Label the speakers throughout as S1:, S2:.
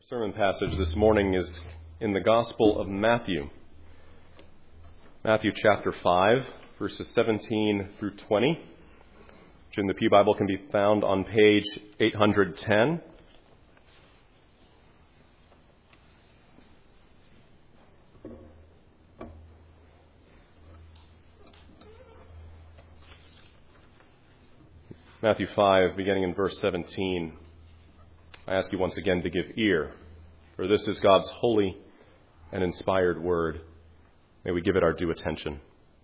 S1: Sermon passage this morning is in the Gospel of Matthew. Matthew chapter 5, verses 17 through 20, which in the Pew Bible can be found on page 810. Matthew 5, beginning in verse 17. I ask you once again to give ear, for this is God's holy and inspired word. May we give it our due attention.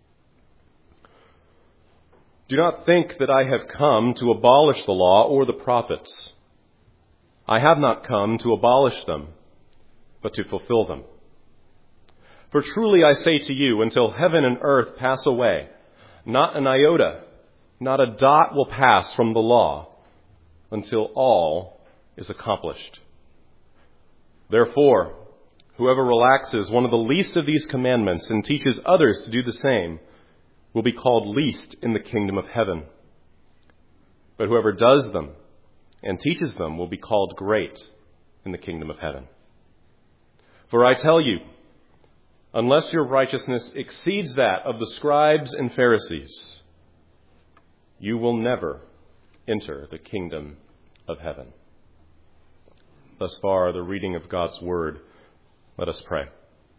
S1: Do not think that I have come to abolish the law or the prophets. I have not come to abolish them, but to fulfill them. For truly I say to you, until heaven and earth pass away, not an iota, not a dot will pass from the law until all is accomplished. Therefore, whoever relaxes one of the least of these commandments and teaches others to do the same will be called least in the kingdom of heaven. But whoever does them and teaches them will be called great in the kingdom of heaven. For I tell you, unless your righteousness exceeds that of the scribes and Pharisees, you will never enter the kingdom of heaven. Thus far, the reading of God's word. Let us pray.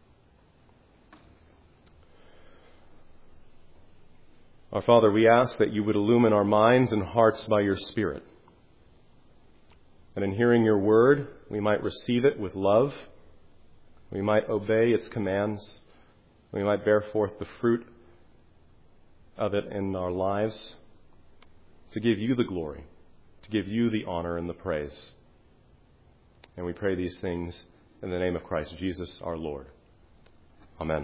S1: Our Father, we ask that you would illumine our minds and hearts by your Spirit. And in hearing your word, we might receive it with love. We might obey its commands. We might bear forth the fruit of it in our lives to give you the glory, to give you the honor and the praise. And we pray these things in the name of Christ Jesus our Lord. Amen.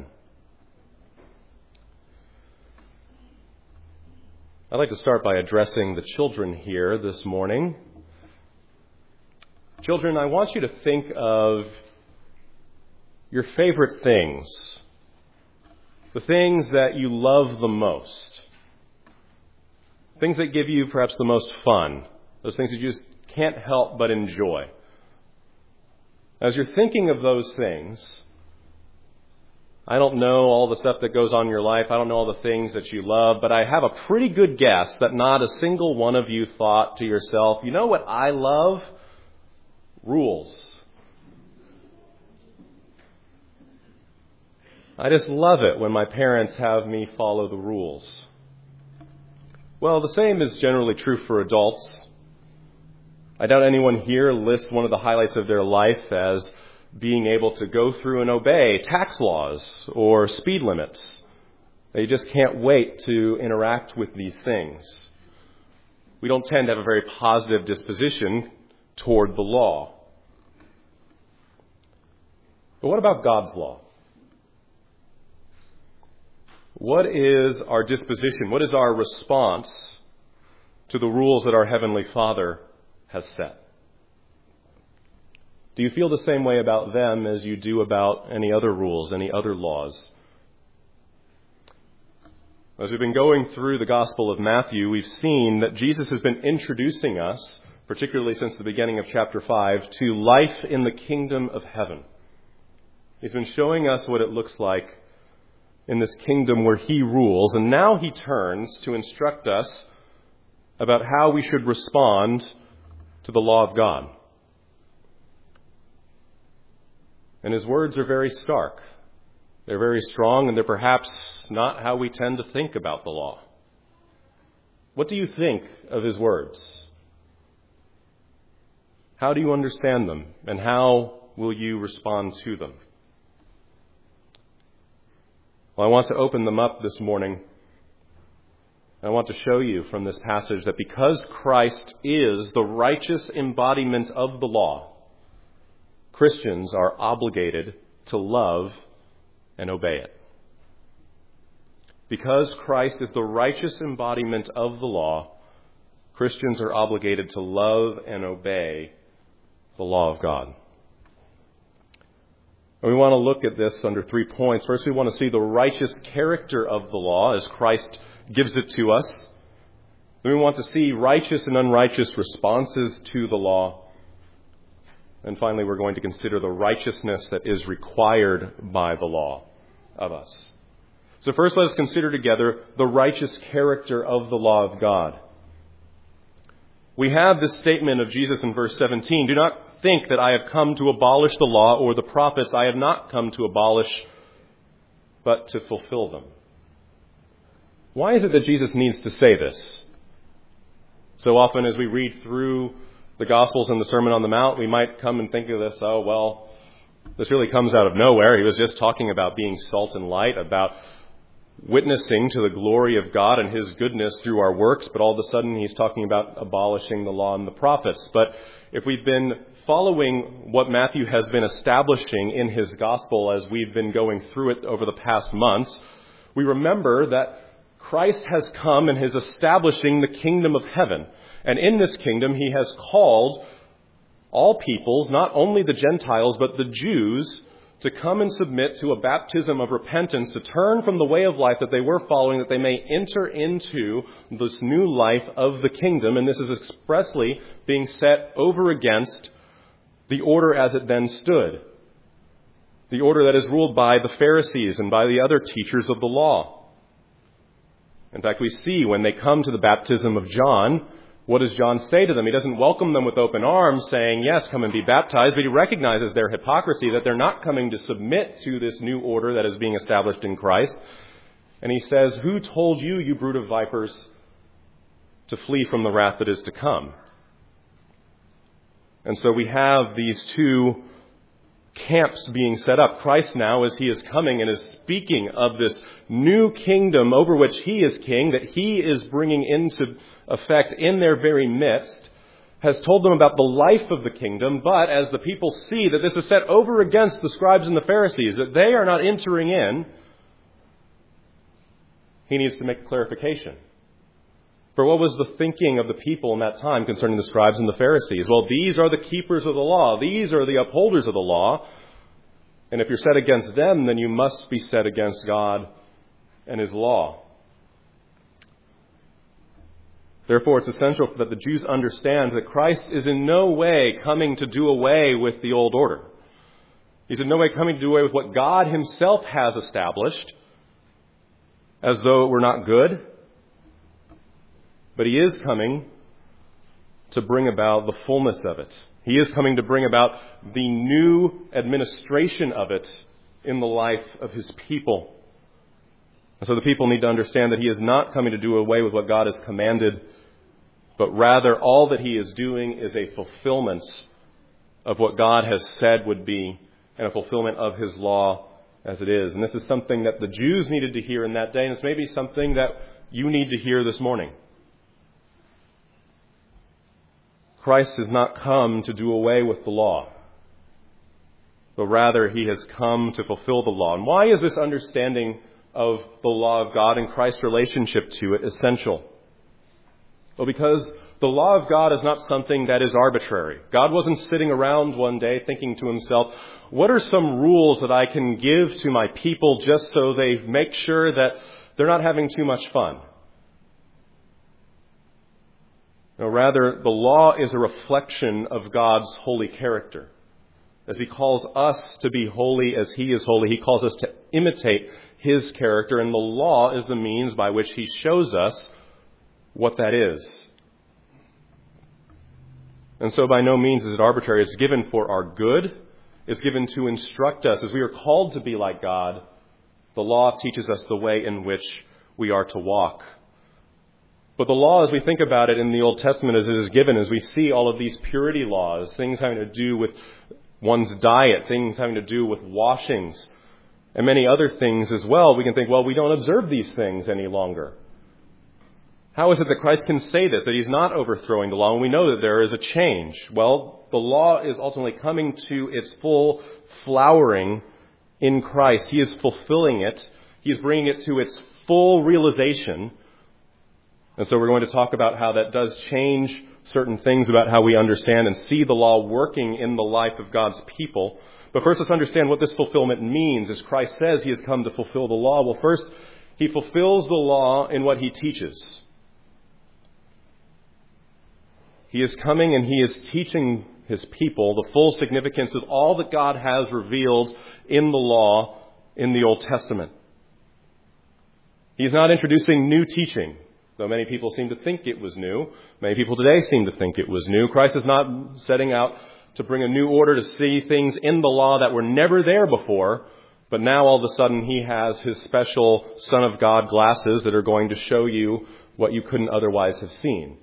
S1: I'd like to start by addressing the children here this morning. Children, I want you to think of your favorite things, the things that you love the most, things that give you perhaps the most fun, those things that you just can't help but enjoy. As you're thinking of those things, I don't know all the stuff that goes on in your life. I don't know all the things that you love, but I have a pretty good guess that not a single one of you thought to yourself, you know what I love? Rules. I just love it when my parents have me follow the rules. Well, the same is generally true for adults. I doubt anyone here lists one of the highlights of their life as being able to go through and obey tax laws or speed limits. They just can't wait to interact with these things. We don't tend to have a very positive disposition toward the law. But what about God's law? What is our disposition? What is our response to the rules that our Heavenly Father has set? Do you feel the same way about them as you do about any other rules, any other laws? As we've been going through the Gospel of Matthew, we've seen that Jesus has been introducing us, particularly since the beginning of chapter 5, to life in the kingdom of heaven. He's been showing us what it looks like in this kingdom where he rules, and now he turns to instruct us about how we should respond to the law of God. And his words are very stark. They're very strong, and they're perhaps not how we tend to think about the law. What do you think of his words? How do you understand them, and how will you respond to them? Well, I want to open them up this morning. I want to show you from this passage that because Christ is the righteous embodiment of the law, Christians are obligated to love and obey it. Because Christ is the righteous embodiment of the law, Christians are obligated to love and obey the law of God. And we want to look at this under 3 points. First, we want to see the righteous character of the law as Christ gives it to us. Then we want to see righteous and unrighteous responses to the law. And finally, we're going to consider the righteousness that is required by the law of us. So first, let us consider together the righteous character of the law of God. We have this statement of Jesus in verse 17, "Do not think that I have come to abolish the law or the prophets. I have not come to abolish, but to fulfill them." Why is it that Jesus needs to say this? So often as we read through the Gospels and the Sermon on the Mount, we might come and think of this, oh, well, this really comes out of nowhere. He was just talking about being salt and light, about witnessing to the glory of God and His goodness through our works, but all of a sudden He's talking about abolishing the law and the prophets. But if we've been following what Matthew has been establishing in his Gospel as we've been going through it over the past months, we remember that Christ has come and is establishing the kingdom of heaven. And in this kingdom, He has called all peoples, not only the Gentiles, but the Jews, to come and submit to a baptism of repentance, to turn from the way of life that they were following, that they may enter into this new life of the kingdom. And this is expressly being set over against the order as it then stood. The order that is ruled by the Pharisees and by the other teachers of the law. In fact, we see when they come to the baptism of John, what does John say to them? He doesn't welcome them with open arms saying, yes, come and be baptized, but he recognizes their hypocrisy, that they're not coming to submit to this new order that is being established in Christ. And he says, "Who told you, you brood of vipers, to flee from the wrath that is to come?" And so we have these two camps being set up. Christ now, as He is coming and is speaking of this new kingdom over which He is king, that He is bringing into effect in their very midst, has told them about the life of the kingdom. But as the people see that this is set over against the scribes and the Pharisees, that they are not entering in, He needs to make a clarification. For what was the thinking of the people in that time concerning the scribes and the Pharisees? Well, these are the keepers of the law. These are the upholders of the law. And if you're set against them, then you must be set against God and His law. Therefore, it's essential that the Jews understand that Christ is in no way coming to do away with the old order. He's in no way coming to do away with what God Himself has established, as though it were not good. But He is coming to bring about the fullness of it. He is coming to bring about the new administration of it in the life of His people. And so the people need to understand that He is not coming to do away with what God has commanded, but rather all that He is doing is a fulfillment of what God has said would be, and a fulfillment of His law as it is. And this is something that the Jews needed to hear in that day, and it's maybe something that you need to hear this morning. Christ has not come to do away with the law, but rather He has come to fulfill the law. And why is this understanding of the law of God and Christ's relationship to it essential? Well, because the law of God is not something that is arbitrary. God wasn't sitting around one day thinking to Himself, what are some rules that I can give to my people just so they make sure that they're not having too much fun? No, rather, the law is a reflection of God's holy character. As He calls us to be holy as He is holy, He calls us to imitate His character, and the law is the means by which He shows us what that is. And so by no means is it arbitrary. It's given for our good. It's given to instruct us. As we are called to be like God, the law teaches us the way in which we are to walk. But the law, as we think about it in the Old Testament as it is given, as we see all of these purity laws, things having to do with one's diet, things having to do with washings, and many other things as well, we can think, well, we don't observe these things any longer. How is it that Christ can say this, that He's not overthrowing the law, and we know that there is a change? Well, the law is ultimately coming to its full flowering in Christ. He is fulfilling it. He is bringing it to its full realization. And so we're going to talk about how that does change certain things about how we understand and see the law working in the life of God's people. But first, let's understand what this fulfillment means. As Christ says He has come to fulfill the law, well, first, He fulfills the law in what He teaches. He is coming and He is teaching his people the full significance of all that God has revealed in the law in the Old Testament. He's not introducing new teaching, though many people seem to think it was new. Many people today seem to think it was new. Christ is not setting out to bring a new order to see things in the law that were never there before, but now all of a sudden he has his special Son of God glasses that are going to show you what you couldn't otherwise have seen.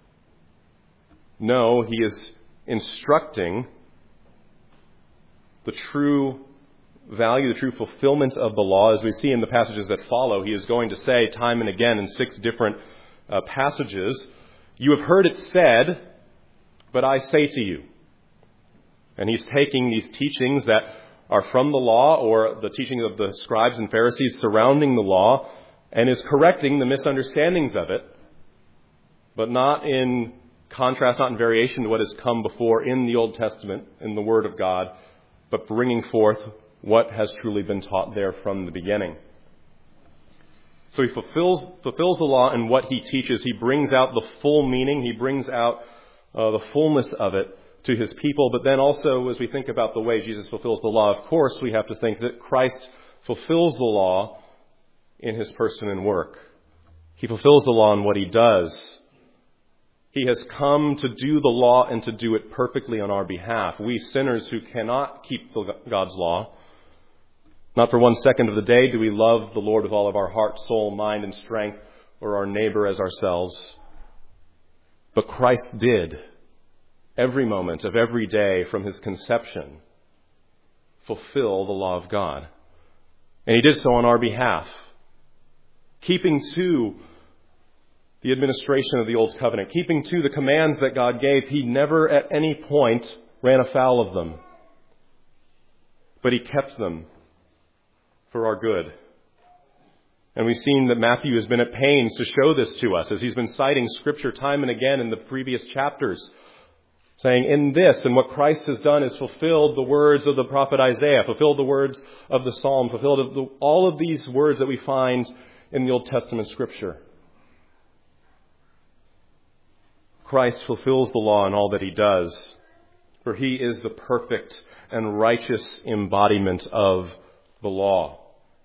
S1: No, he is instructing the true value, the true fulfillment of the law. As we see in the passages that follow, he is going to say time and again in 6 different passages, "You have heard it said, but I say to you." And he's taking these teachings that are from the law or the teachings of the scribes and Pharisees surrounding the law and is correcting the misunderstandings of it, but not in contrast, not in variation to what has come before in the Old Testament, in the Word of God, but bringing forth what has truly been taught there from the beginning. So he fulfills the law in what he teaches. He brings out the full meaning. He brings out the fullness of it to his people. But then also, as we think about the way Jesus fulfills the law, of course, we have to think that Christ fulfills the law in his person and work. He fulfills the law in what he does. He has come to do the law and to do it perfectly on our behalf. We sinners who cannot keep God's law, not for 1 second of the day do we love the Lord with all of our heart, soul, mind, and strength, or our neighbor as ourselves. But Christ did, every moment of every day from his conception, fulfill the law of God. And he did so on our behalf, keeping to the administration of the Old Covenant, keeping to the commands that God gave. He never at any point ran afoul of them, but he kept them for our good. And we've seen that Matthew has been at pains to show this to us as he's been citing Scripture time and again in the previous chapters, saying in this and what Christ has done is fulfilled the words of the prophet Isaiah, fulfilled the words of the Psalm, fulfilled all of these words that we find in the Old Testament Scripture. Christ fulfills the law in all that he does, for he is the perfect and righteous embodiment of the law.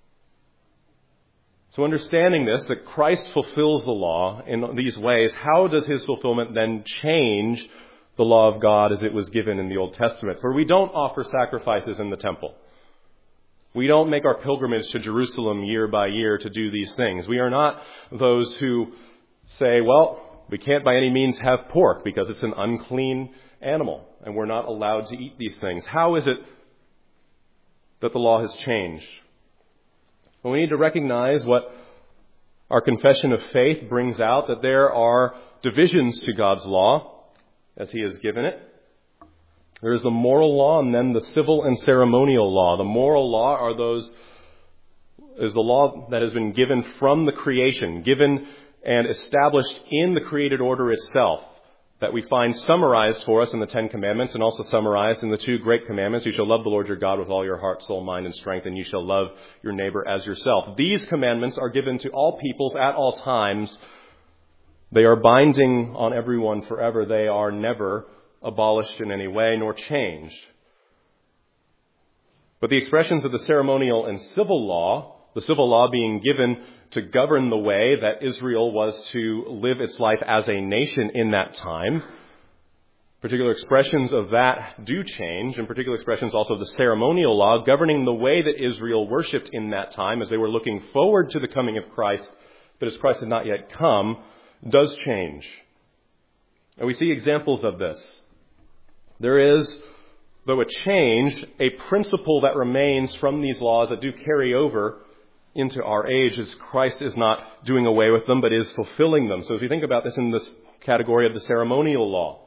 S1: So understanding this, that Christ fulfills the law in these ways, how does his fulfillment then change the law of God as it was given in the Old Testament? For we don't offer sacrifices in the temple. We don't make our pilgrimage to Jerusalem year by year to do these things. We are not those who say, well, we can't by any means have pork because it's an unclean animal and we're not allowed to eat these things. How is it that the law has changed? Well, we need to recognize what our confession of faith brings out, that there are divisions to God's law as he has given it. There is the moral law and then the civil and ceremonial law. The moral law is the law that has been given from the creation, given and established in the created order itself, that we find summarized for us in the 10 Commandments and also summarized in the 2 great commandments. You shall love the Lord your God with all your heart, soul, mind, and strength, and you shall love your neighbor as yourself. These commandments are given to all peoples at all times. They are binding on everyone forever. They are never abolished in any way nor changed. But the expressions of the ceremonial and civil law, the civil law being given to govern the way that Israel was to live its life as a nation in that time. Particular expressions of that do change, and particular expressions also of the ceremonial law governing the way that Israel worshipped in that time as they were looking forward to the coming of Christ, but as Christ had not yet come, does change. And we see examples of this. There is, though a change, a principle that remains from these laws that do carry over into our age, as Christ is not doing away with them, but is fulfilling them. So if you think about this in this category of the ceremonial law,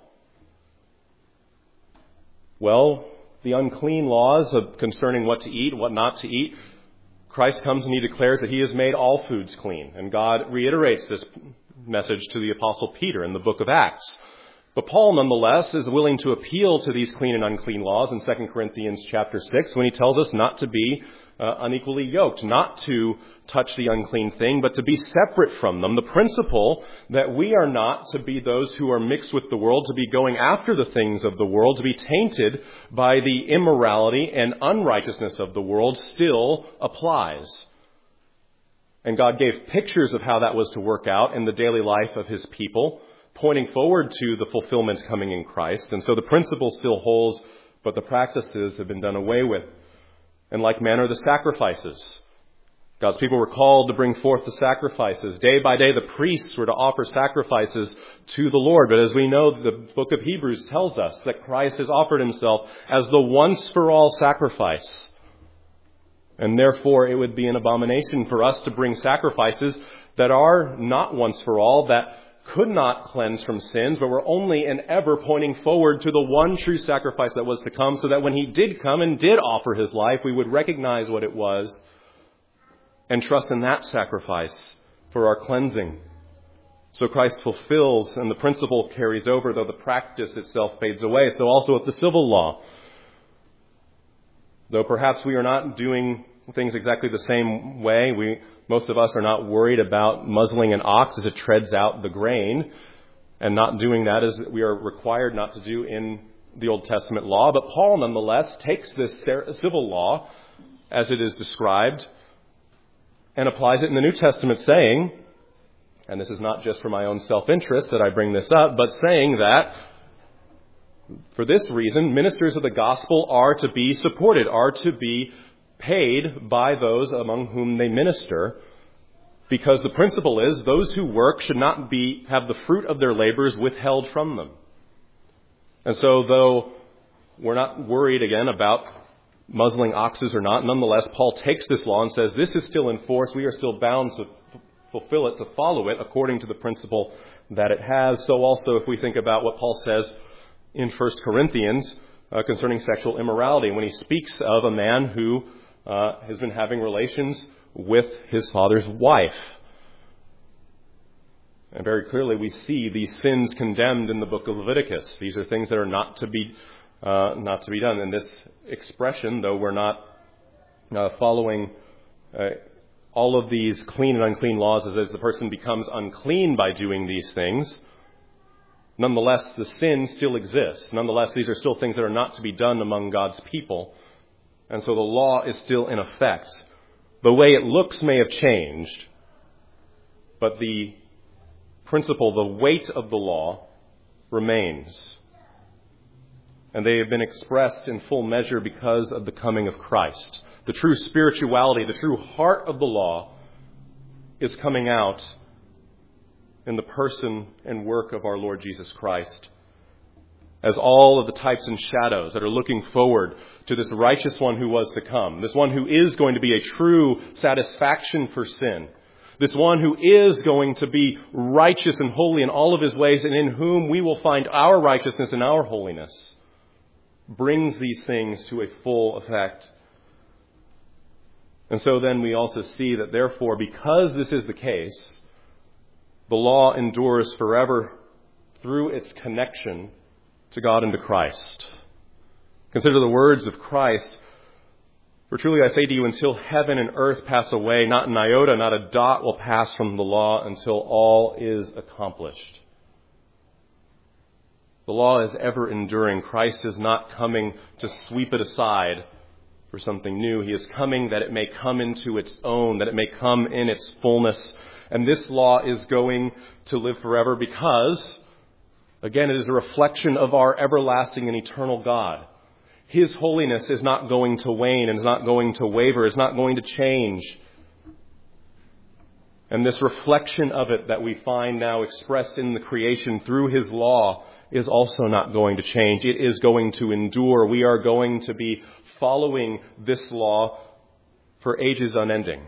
S1: well, the unclean laws concerning what to eat, what not to eat, Christ comes and he declares that he has made all foods clean. And God reiterates this message to the Apostle Peter in the book of Acts, But Paul, nonetheless, is willing to appeal to these clean and unclean laws in 2 Corinthians chapter 6 when he tells us not to be unequally yoked, not to touch the unclean thing, but to be separate from them. The principle that we are not to be those who are mixed with the world, to be going after the things of the world, to be tainted by the immorality and unrighteousness of the world still applies. And God gave pictures of how that was to work out in the daily life of his people, pointing forward to the fulfillment coming in Christ. And so the principle still holds, but the practices have been done away with. In like manner, the sacrifices. God's people were called to bring forth the sacrifices. Day by day, the priests were to offer sacrifices to the Lord. But as we know, the book of Hebrews tells us that Christ has offered himself as the once-for-all sacrifice. And therefore, it would be an abomination for us to bring sacrifices that are not once for all, that could not cleanse from sins, but were only and ever pointing forward to the one true sacrifice that was to come, so that when he did come and did offer his life, we would recognize what it was and trust in that sacrifice for our cleansing. So Christ fulfills, and the principle carries over, though the practice itself fades away. So also with the civil law. Though perhaps we are not doing things exactly the same way, most of us are not worried about muzzling an ox as it treads out the grain, and not doing that as we are required not to do in the Old Testament law. But Paul, nonetheless, takes this civil law, as it is described, and applies it in the New Testament, saying, and this is not just for my own self-interest that I bring this up, but saying that for this reason, ministers of the gospel are to be supported, are to be paid by those among whom they minister, because the principle is those who work should not have the fruit of their labors withheld from them. And so though we're not worried again about muzzling oxes or not, nonetheless, Paul takes this law and says this is still in force. We are still bound to fulfill it, to follow it according to the principle that it has. So also if we think about what Paul says in 1 Corinthians concerning sexual immorality, when he speaks of a man who has been having relations with his father's wife. And very clearly we see these sins condemned in the book of Leviticus. These are things that are not to be done. And this expression, though we're not following all of these clean and unclean laws as the person becomes unclean by doing these things, nonetheless the sin still exists. Nonetheless, these are still things that are not to be done among God's people. And so the law is still in effect. The way it looks may have changed, but the principle, the weight of the law remains. And they have been expressed in full measure because of the coming of Christ. The true spirituality, the true heart of the law is coming out in the person and work of our Lord Jesus Christ, as all of the types and shadows that are looking forward to this righteous one who was to come, this one who is going to be a true satisfaction for sin, this one who is going to be righteous and holy in all of his ways, and in whom we will find our righteousness and our holiness, brings these things to a full effect. And so then we also see that therefore, because this is the case, the law endures forever through its connection to God and to Christ. Consider the words of Christ. For truly I say to you, until heaven and earth pass away, not an iota, not a dot will pass from the law until all is accomplished. The law is ever enduring. Christ is not coming to sweep it aside for something new. He is coming that it may come into its own, that it may come in its fullness. And this law is going to live forever because, again, it is a reflection of our everlasting and eternal God. His holiness is not going to wane and is not going to waver, is not going to change. And this reflection of it that we find now expressed in the creation through his law is also not going to change. It is going to endure. We are going to be following this law for ages unending.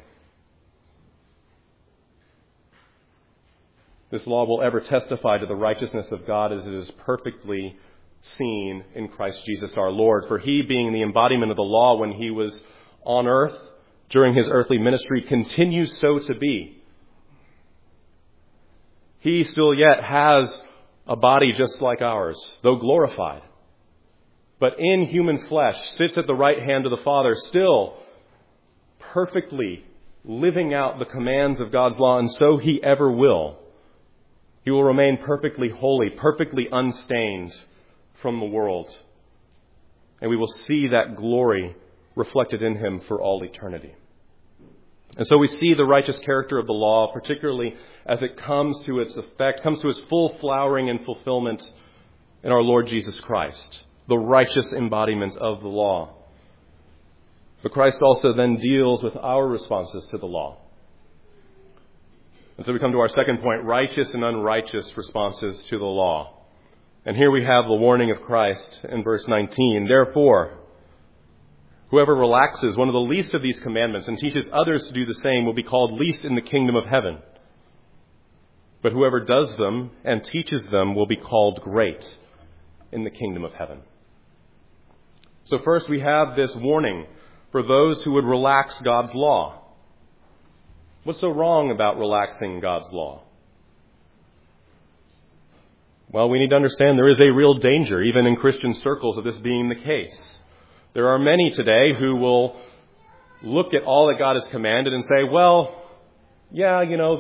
S1: This law will ever testify to the righteousness of God as it is perfectly seen in Christ Jesus our Lord. For he, being the embodiment of the law when he was on earth during his earthly ministry, continues so to be. He still yet has a body just like ours, though glorified, but in human flesh, sits at the right hand of the Father, still perfectly living out the commands of God's law, and so he ever will. He will remain perfectly holy, perfectly unstained from the world. And we will see that glory reflected in him for all eternity. And so we see the righteous character of the law, particularly as it comes to its effect, comes to its full flowering and fulfillment in our Lord Jesus Christ, the righteous embodiment of the law. But Christ also then deals with our responses to the law. And so we come to our second point, righteous and unrighteous responses to the law. And here we have the warning of Christ in verse 19. Therefore, whoever relaxes one of the least of these commandments and teaches others to do the same will be called least in the kingdom of heaven. But whoever does them and teaches them will be called great in the kingdom of heaven. So first we have this warning for those who would relax God's law. What's so wrong about relaxing God's law? Well, we need to understand there is a real danger, even in Christian circles, of this being the case. There are many today who will look at all that God has commanded and say, well, yeah, we know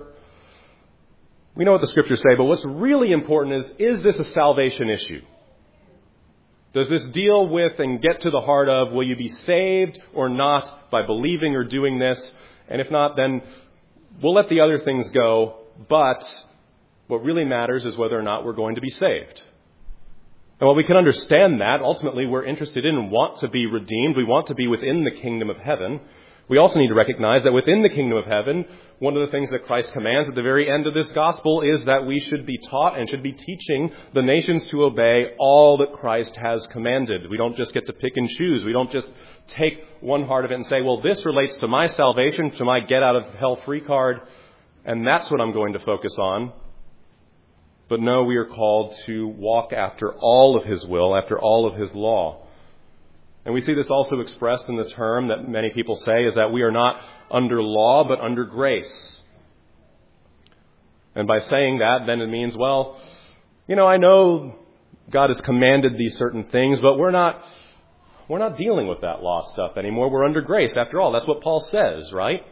S1: what the scriptures say, but what's really important is this a salvation issue? Does this deal with and get to the heart of, will you be saved or not by believing or doing this? And if not, then we'll let the other things go, but what really matters is whether or not we're going to be saved. And while we can understand that, ultimately we're interested in and want to be redeemed. We want to be within the kingdom of heaven. We also need to recognize that within the kingdom of heaven, one of the things that Christ commands at the very end of this gospel is that we should be taught and should be teaching the nations to obey all that Christ has commanded. We don't just get to pick and choose. We don't just take one part of it and say, well, this relates to my salvation, to my get out of hell free card, and that's what I'm going to focus on. But no, we are called to walk after all of his will, after all of his law. And we see this also expressed in the term that many people say is that we are not under law, but under grace. And by saying that, then it means, well, I know God has commanded these certain things, but we're not dealing with that law stuff anymore. We're under grace. After all, that's what Paul says, right?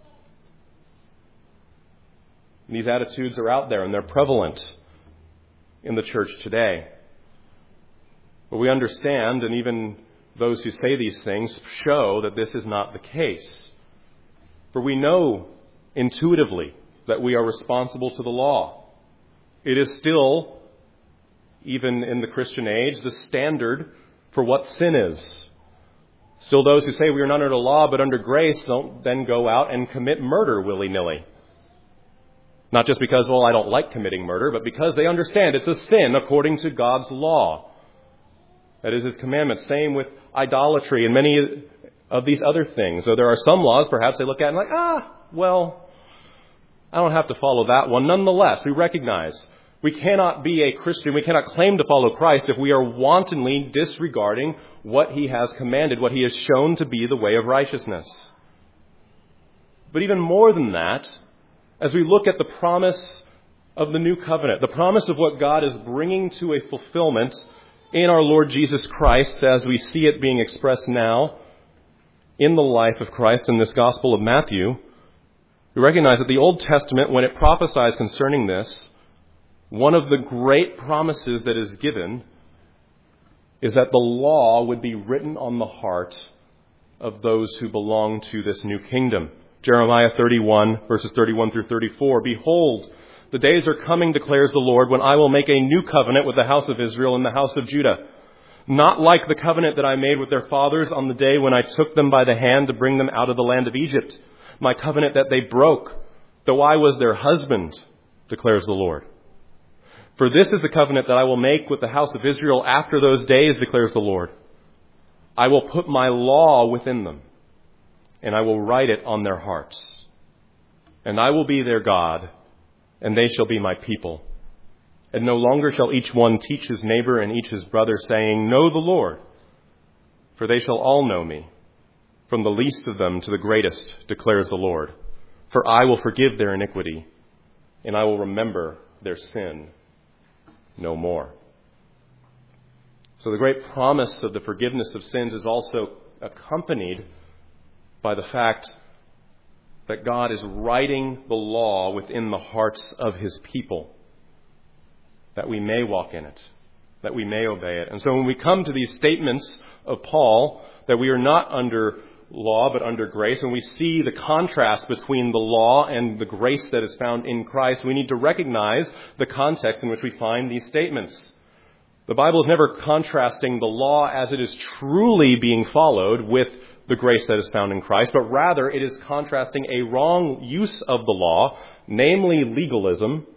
S1: These attitudes are out there and they're prevalent in the church today. But we understand, and even those who say these things show that this is not the case. For we know intuitively that we are responsible to the law. It is still, even in the Christian age, the standard for what sin is. Still, those who say we are not under law but under grace don't then go out and commit murder willy-nilly. Not just because, I don't like committing murder, but because they understand it's a sin according to God's law. That is his commandment. Same with idolatry and many of these other things. So there are some laws perhaps they look at and like, I don't have to follow that one. Nonetheless, we recognize we cannot be a Christian, we cannot claim to follow Christ if we are wantonly disregarding what he has commanded, what he has shown to be the way of righteousness. But even more than that, as we look at the promise of the new covenant, the promise of what God is bringing to a fulfillment in our Lord Jesus Christ, as we see it being expressed now in the life of Christ in this Gospel of Matthew, we recognize that the Old Testament, when it prophesies concerning this, one of the great promises that is given is that the law would be written on the heart of those who belong to this new kingdom. Jeremiah 31, verses 31 through 34, behold, the days are coming, declares the Lord, when I will make a new covenant with the house of Israel and the house of Judah. Not like the covenant that I made with their fathers on the day when I took them by the hand to bring them out of the land of Egypt. My covenant that they broke, though I was their husband, declares the Lord. For this is the covenant that I will make with the house of Israel after those days, declares the Lord. I will put my law within them, and I will write it on their hearts. And I will be their God, and they shall be my people. And no longer shall each one teach his neighbor and each his brother, saying, Know the Lord, for they shall all know me, from the least of them to the greatest, declares the Lord. For I will forgive their iniquity, and I will remember their sin no more. So the great promise of the forgiveness of sins is also accompanied by the fact that God is writing the law within the hearts of his people, that we may walk in it, that we may obey it. And so when we come to these statements of Paul, that we are not under law but under grace, and we see the contrast between the law and the grace that is found in Christ, we need to recognize the context in which we find these statements. The Bible is never contrasting the law as it is truly being followed with the grace that is found in Christ, but rather it is contrasting a wrong use of the law, namely legalism,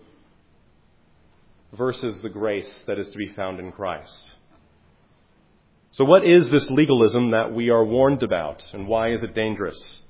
S1: versus the grace that is to be found in Christ. So what is this legalism that we are warned about, and why is it dangerous?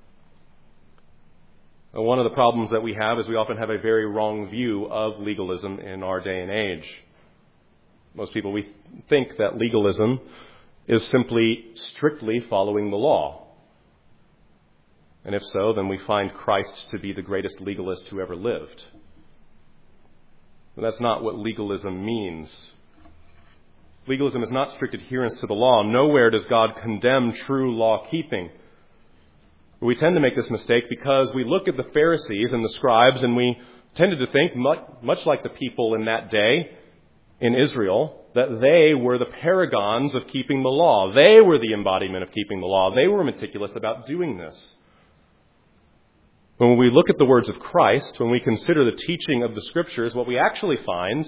S1: Well, one of the problems that we have is we often have a very wrong view of legalism in our day and age. Most people, we think that legalism is simply strictly following the law. And if so, then we find Christ to be the greatest legalist who ever lived. But that's not what legalism means. Legalism is not strict adherence to the law. Nowhere does God condemn true law-keeping. We tend to make this mistake because we look at the Pharisees and the scribes, and we tended to think, much like the people in that day in Israel, that they were the paragons of keeping the law. They were the embodiment of keeping the law. They were meticulous about doing this. When we look at the words of Christ, when we consider the teaching of the Scriptures, what we actually find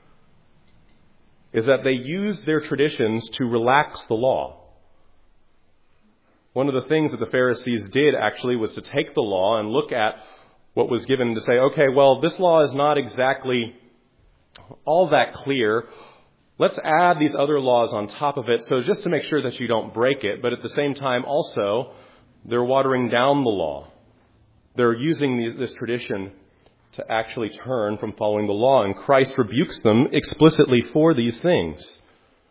S1: is that they used their traditions to relax the law. One of the things that the Pharisees did actually was to take the law and look at what was given to say, okay, well, this law is not exactly all that clear. Let's add these other laws on top of it, so just to make sure that you don't break it. But at the same time, also, they're watering down the law. They're using this tradition to actually turn from following the law, and Christ rebukes them explicitly for these things.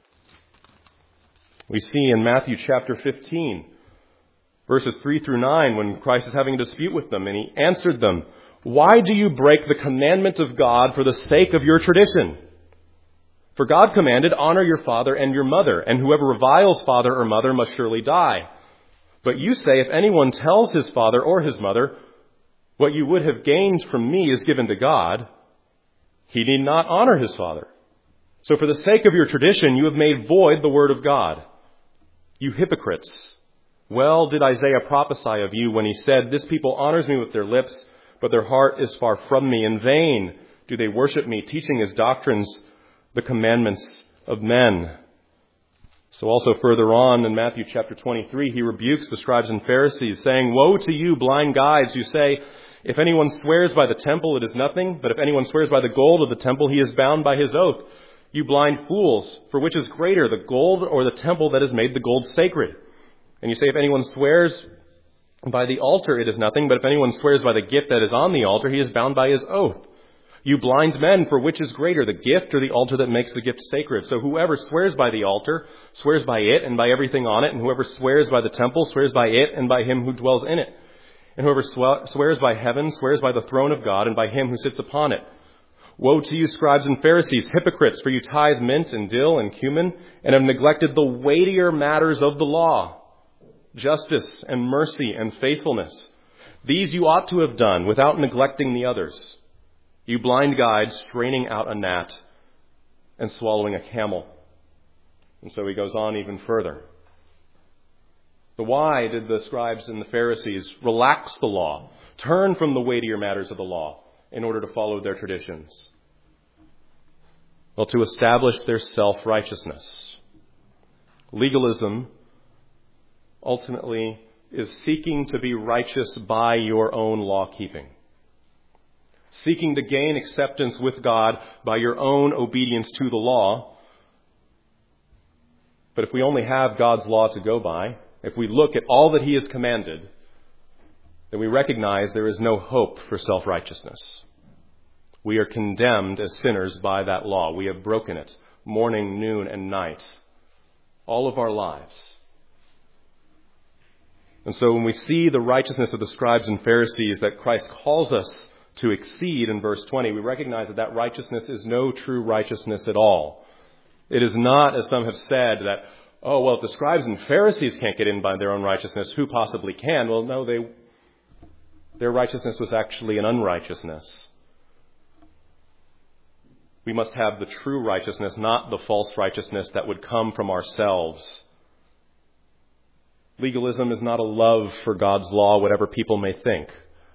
S1: We see in Matthew chapter 15, verses 3 through 9, when Christ is having a dispute with them, and he answered them, "Why do you break the commandment of God for the sake of your tradition? For God commanded, 'Honor your father and your mother,' and whoever reviles father or mother must surely die. But you say, if anyone tells his father or his mother, 'What you would have gained from me is given to God,' he need not honor his father. So for the sake of your tradition, you have made void the word of God. You hypocrites! Well did Isaiah prophesy of you when he said, 'This people honors me with their lips, but their heart is far from me. In vain do they worship me, teaching as doctrines the commandments of men.'" So also further on in Matthew chapter 23, he rebukes the scribes and Pharisees, saying, "Woe to you, blind guides, who say, 'If anyone swears by the temple, it is nothing. But if anyone swears by the gold of the temple, he is bound by his oath. You blind fools, for which is greater, the gold or the temple that has made the gold sacred?' And you say, if anyone swears by the altar, it is nothing. But if anyone swears by the gift that is on the altar, he is bound by his oath. You blind men, for which is greater, the gift or the altar that makes the gift sacred? So whoever swears by the altar swears by it and by everything on it. And whoever swears by the temple swears by it and by him who dwells in it. And whoever swears by heaven swears by the throne of God and by him who sits upon it. Woe to you, scribes and Pharisees, hypocrites, for you tithe mint and dill and cumin and have neglected the weightier matters of the law, justice and mercy and faithfulness. These you ought to have done without neglecting the others. You blind guides, straining out a gnat and swallowing a camel." And so he goes on even further. So why did the scribes and the Pharisees relax the law, turn from the weightier matters of the law in order to follow their traditions? Well, to establish their self-righteousness. Legalism ultimately is seeking to be righteous by your own law-keeping. Seeking to gain acceptance with God by your own obedience to the law. But if we only have God's law to go by, if we look at all that he has commanded, then we recognize there is no hope for self-righteousness. We are condemned as sinners by that law. We have broken it morning, noon, and night, all of our lives. And so when we see the righteousness of the scribes and Pharisees that Christ calls us to exceed in verse 20, we recognize that that righteousness is no true righteousness at all. It is not, as some have said, that, oh, well, if the scribes and Pharisees can't get in by their own righteousness, who possibly can? Well, no, their righteousness was actually an unrighteousness. We must have the true righteousness, not the false righteousness that would come from ourselves. Legalism is not a love for God's law, whatever people may think.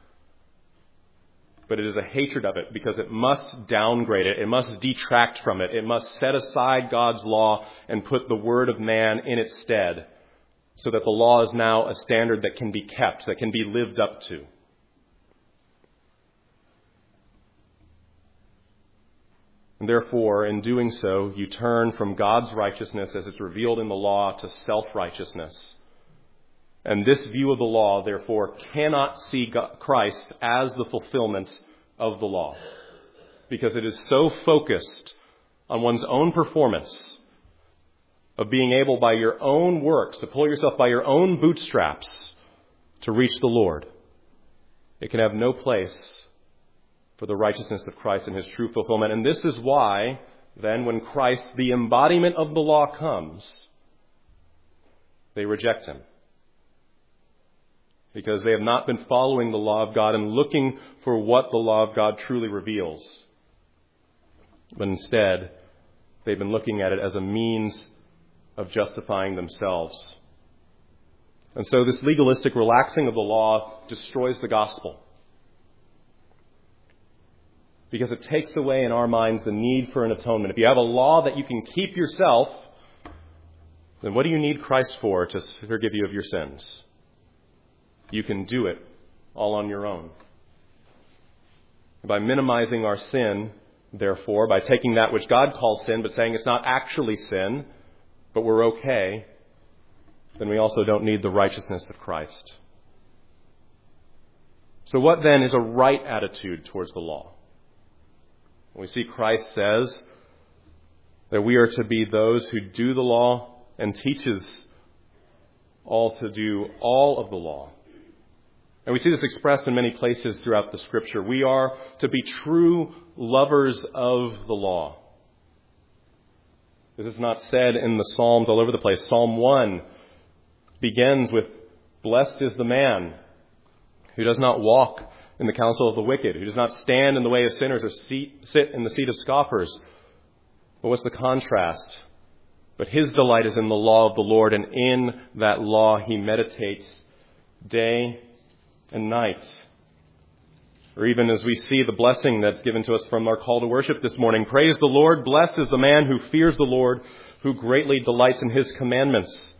S1: But it is a hatred of it because it must downgrade it. It must detract from it. It must set aside God's law and put the word of man in its stead so that the law is now a standard that can be kept, that can be lived up to. And therefore, in doing so, you turn from God's righteousness as it's revealed in the law to self-righteousness. And this view of the law, therefore, cannot see Christ as the fulfillment of the law, because it is so focused on one's own performance of being able by your own works to pull yourself by your own bootstraps to reach the Lord. It can have no place for the righteousness of Christ and his true fulfillment. And this is why, then, when Christ, the embodiment of the law, comes, they reject him. Because they have not been following the law of God and looking for what the law of God truly reveals. But instead, they've been looking at it as a means of justifying themselves. And so this legalistic relaxing of the law destroys the gospel. Because it takes away in our minds the need for an atonement. If you have a law that you can keep yourself, then what do you need Christ for to forgive you of your sins? You can do it all on your own. By minimizing our sin, therefore, by taking that which God calls sin, but saying it's not actually sin, but we're okay, then we also don't need the righteousness of Christ. So what then is a right attitude towards the law? We see Christ says that we are to be those who do the law and teaches all to do all of the law. And we see this expressed in many places throughout the Scripture. We are to be true lovers of the law. This is not said in the Psalms all over the place. Psalm 1 begins with, "Blessed is the man who does not walk in the counsel of the wicked, who does not stand in the way of sinners or sit in the seat of scoffers." But what's the contrast? But his delight is in the law of the Lord, and in that law he meditates day and night. Or even as we see the blessing that's given to us from our call to worship this morning, praise the Lord, blessed is the man who fears the Lord, who greatly delights in his commandments.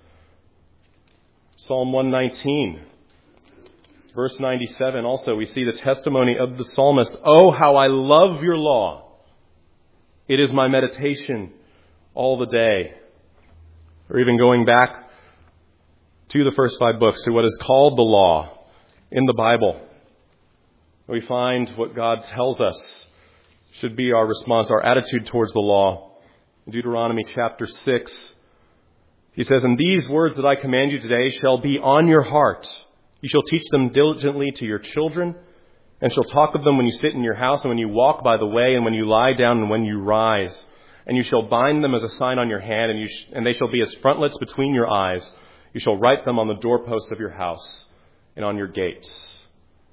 S1: Psalm 119, verse 97, also we see the testimony of the psalmist. "Oh, how I love your law. It is my meditation all the day." Or even going back to the first 5 books, to what is called the law in the Bible, we find what God tells us should be our response, our attitude towards the law. In Deuteronomy chapter 6, he says, "And these words that I command you today shall be on your heart. You shall teach them diligently to your children, and shall talk of them when you sit in your house, and when you walk by the way, and when you lie down, and when you rise. And you shall bind them as a sign on your hand, and they shall be as frontlets between your eyes. You shall write them on the doorposts of your house and on your gates."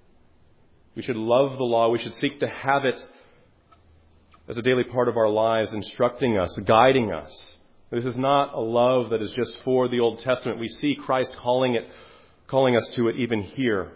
S1: We should love the law. We should seek to have it as a daily part of our lives, instructing us, guiding us. This is not a love that is just for the Old Testament. We see Christ calling us to it even here.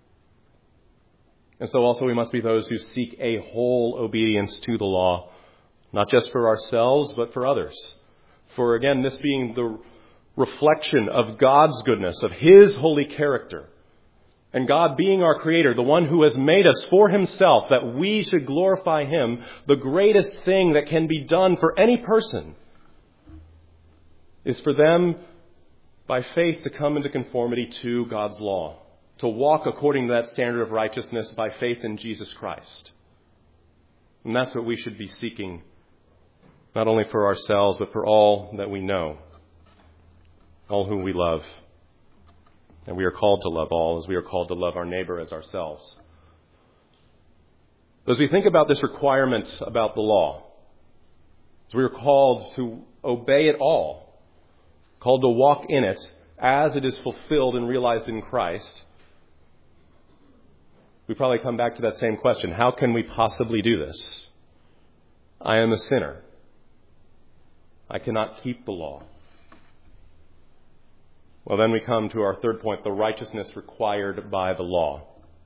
S1: And so also we must be those who seek a whole obedience to the law, not just for ourselves, but for others. For again, this being the reflection of God's goodness, of his holy character. And God being our Creator, the one who has made us for himself, that we should glorify him, the greatest thing that can be done for any person is for them, by faith, to come into conformity to God's law, to walk according to that standard of righteousness by faith in Jesus Christ. And that's what we should be seeking, not only for ourselves, but for all that we know, all whom we love. And we are called to love all as we are called to love our neighbor as ourselves. As we think about this requirement about the law, as we are called to obey it all, called to walk in it as it is fulfilled and realized in Christ, we probably come back to that same question. How can we possibly do this? I am a sinner. I cannot keep the law. Well, then we come to our third point, the righteousness required by the law.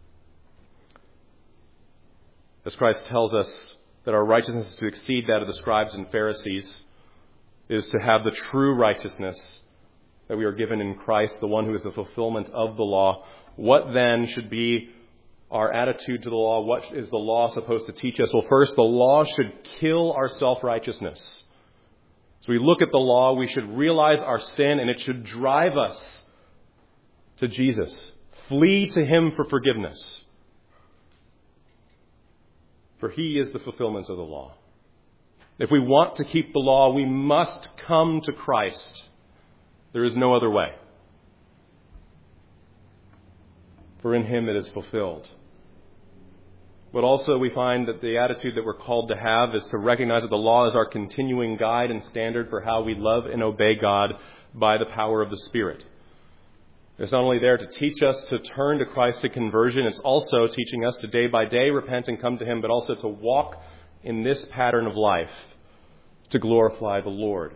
S1: As Christ tells us that our righteousness is to exceed that of the scribes and Pharisees, is to have the true righteousness that we are given in Christ, the one who is the fulfillment of the law. What then should be our attitude to the law? What is the law supposed to teach us? Well, first, the law should kill our self-righteousness. So we look at the law, we should realize our sin, and it should drive us to Jesus. Flee to Him for forgiveness. For He is the fulfillment of the law. If we want to keep the law, we must come to Christ. There is no other way. For in Him it is fulfilled. But also we find that the attitude that we're called to have is to recognize that the law is our continuing guide and standard for how we love and obey God by the power of the Spirit. It's not only there to teach us to turn to Christ at conversion, it's also teaching us to day by day repent and come to Him, but also to walk in this pattern of life to glorify the Lord.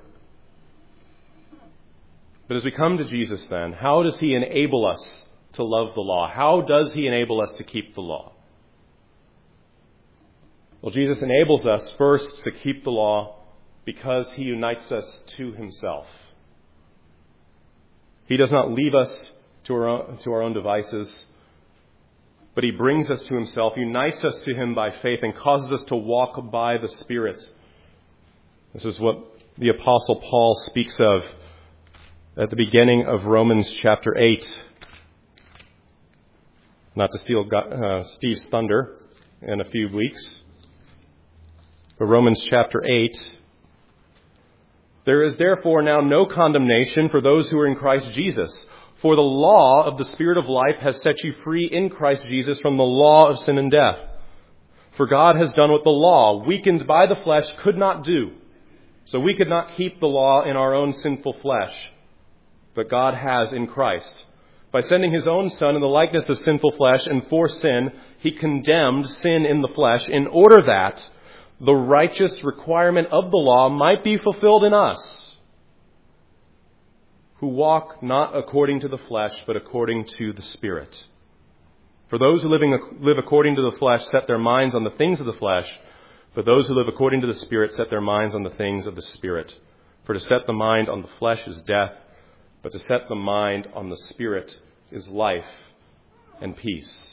S1: But as we come to Jesus then, how does He enable us to love the law? How does He enable us to keep the law? Well, Jesus enables us first to keep the law because He unites us to Himself. He does not leave us to our own devices, but He brings us to Himself, unites us to Him by faith, and causes us to walk by the Spirit. This is what the Apostle Paul speaks of at the beginning of Romans chapter 8. Not to steal Steve's thunder in a few weeks. But Romans chapter 8. There is therefore now no condemnation for those who are in Christ Jesus. For the law of the Spirit of life has set you free in Christ Jesus from the law of sin and death. For God has done what the law, weakened by the flesh, could not do. So we could not keep the law in our own sinful flesh. But God has in Christ. By sending His own Son in the likeness of sinful flesh and for sin, He condemned sin in the flesh in order that the righteous requirement of the law might be fulfilled in us, who walk not according to the flesh, but according to the Spirit. For those who live according to the flesh set their minds on the things of the flesh, but those who live according to the Spirit set their minds on the things of the Spirit. For to set the mind on the flesh is death, but to set the mind on the Spirit is life and peace.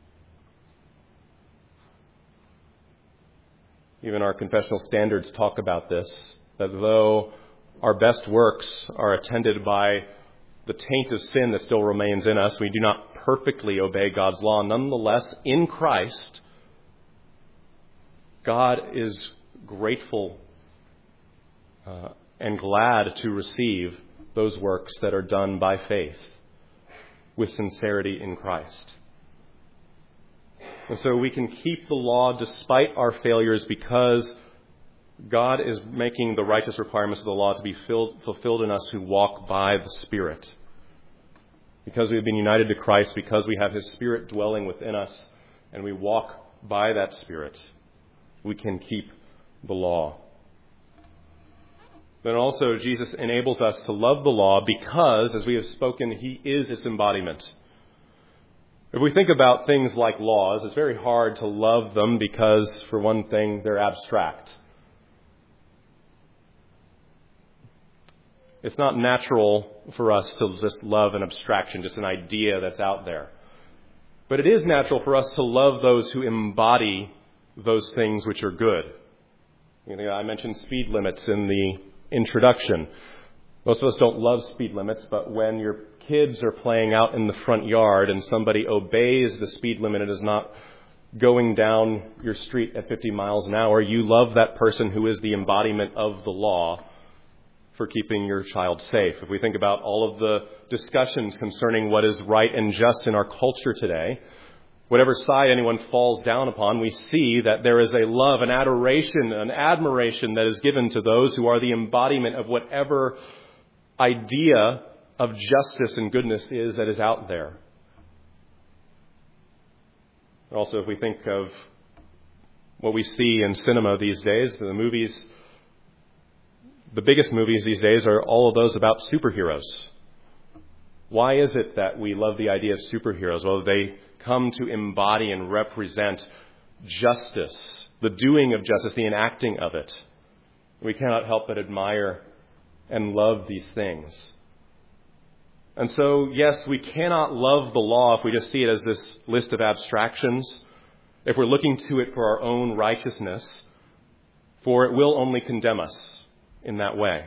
S1: Even our confessional standards talk about this, that though our best works are attended by the taint of sin that still remains in us, we do not perfectly obey God's law. Nonetheless, in Christ, God is grateful and glad to receive those works that are done by faith with sincerity in Christ. And so we can keep the law despite our failures because God is making the righteous requirements of the law to be fulfilled in us who walk by the Spirit. Because we have been united to Christ, because we have His Spirit dwelling within us, and we walk by that Spirit, we can keep the law. Then also Jesus enables us to love the law because, as we have spoken, He is its embodiment. If we think about things like laws, it's very hard to love them because, for one thing, they're abstract. It's not natural for us to just love an abstraction, just an idea that's out there. But it is natural for us to love those who embody those things which are good. I mentioned speed limits in the introduction. Most of us don't love speed limits, but when your kids are playing out in the front yard and somebody obeys the speed limit and is not going down your street at 50 miles an hour, you love that person who is the embodiment of the law for keeping your child safe. If we think about all of the discussions concerning what is right and just in our culture today, Whatever side anyone falls down upon, we see that there is a love, an adoration, an admiration that is given to those who are the embodiment of whatever idea of justice and goodness is that is out there. Also, if we think of what we see in cinema these days, the movies, the biggest movies these days are all of those about superheroes. Why is it that we love the idea of superheroes? Well, they come to embody and represent justice, the doing of justice, the enacting of it. We cannot help but admire and love these things. And so, yes, we cannot love the law if we just see it as this list of abstractions, if we're looking to it for our own righteousness, for it will only condemn us in that way.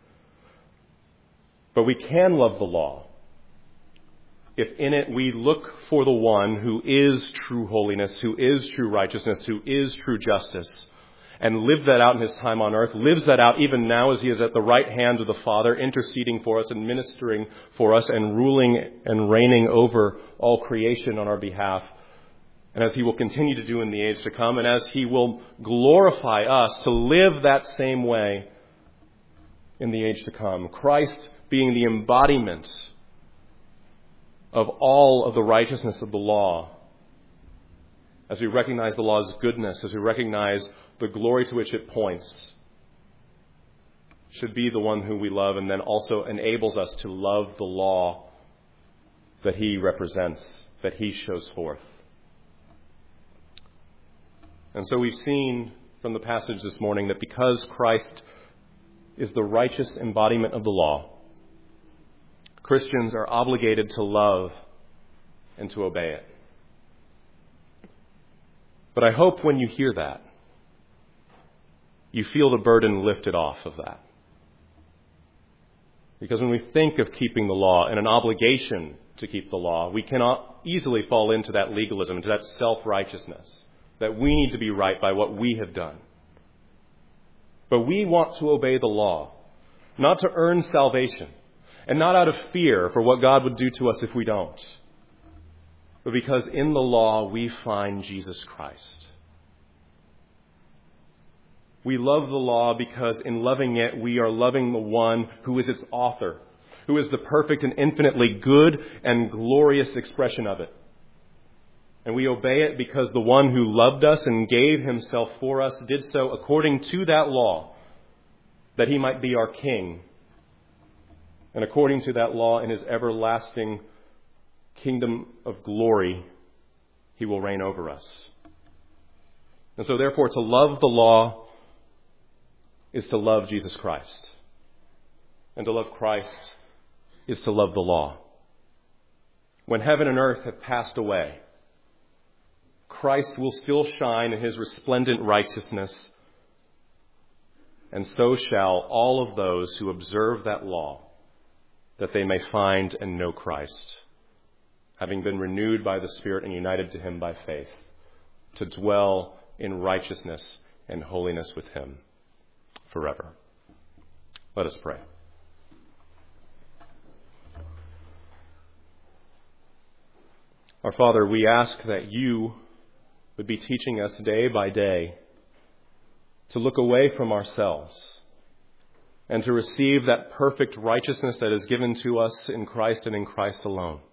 S1: But we can love the law if in it we look for the one who is true holiness, who is true righteousness, who is true justice, and live that out in his time on earth, lives that out even now as he is at the right hand of the Father, interceding for us and ministering for us and ruling and reigning over all creation on our behalf, and as he will continue to do in the age to come, and as he will glorify us to live that same way in the age to come. Christ being the embodiment of all of the righteousness of the law, as we recognize the law's goodness, as we recognize the glory to which it points, should be the one who we love, and then also enables us to love the law that he represents, that he shows forth. And so we've seen from the passage this morning that because Christ is the righteous embodiment of the law, Christians are obligated to love and to obey it. But I hope when you hear that, you feel the burden lifted off of that. Because when we think of keeping the law and an obligation to keep the law, we cannot easily fall into that legalism, into that self-righteousness, that we need to be right by what we have done. But we want to obey the law, not to earn salvation, and not out of fear for what God would do to us if we don't, but because in the law we find Jesus Christ. We love the law because in loving it, we are loving the one who is its author, who is the perfect and infinitely good and glorious expression of it. And we obey it because the one who loved us and gave himself for us did so according to that law, that he might be our king. And according to that law, in his everlasting kingdom of glory, he will reign over us. And so therefore, to love the law is to love Jesus Christ. And to love Christ is to love the law. When heaven and earth have passed away, Christ will still shine in his resplendent righteousness, and so shall all of those who observe that law, that they may find and know Christ, having been renewed by the Spirit and united to him by faith, to dwell in righteousness and holiness with him forever. Let us pray. Our Father, we ask that you would be teaching us day by day to look away from ourselves and to receive that perfect righteousness that is given to us in Christ and in Christ alone.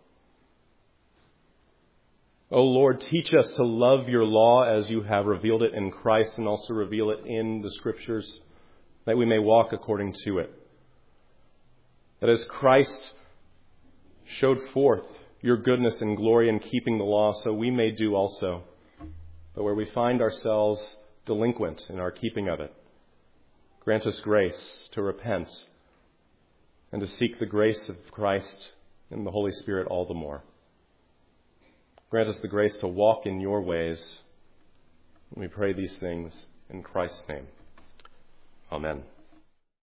S1: O Lord, teach us to love your law as you have revealed it in Christ and also reveal it in the Scriptures, that we may walk according to it. That as Christ showed forth your goodness and glory in keeping the law, so we may do also. But where we find ourselves delinquent in our keeping of it, grant us grace to repent and to seek the grace of Christ and the Holy Spirit all the more. Grant us the grace to walk in your ways. And we pray these things in Christ's name. Amen.